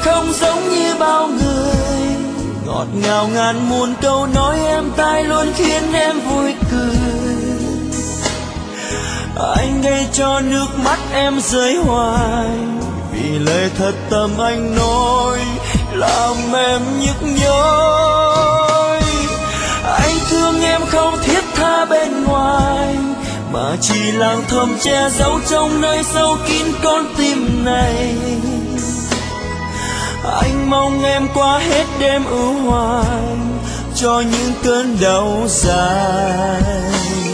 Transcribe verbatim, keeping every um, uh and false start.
không giống như bao người, ngọt ngào ngàn muôn câu nói em tai luôn khiến em vui cười. Anh gây cho nước mắt em rơi hoài, vì lời thật tâm anh nói làm em nhức nhối. Anh thương em không thiết tha bên ngoài, mà chỉ lặng thầm che giấu trong nơi sâu kín con tim này. Anh mong em qua hết đêm ưu hoài cho những cơn đau dài.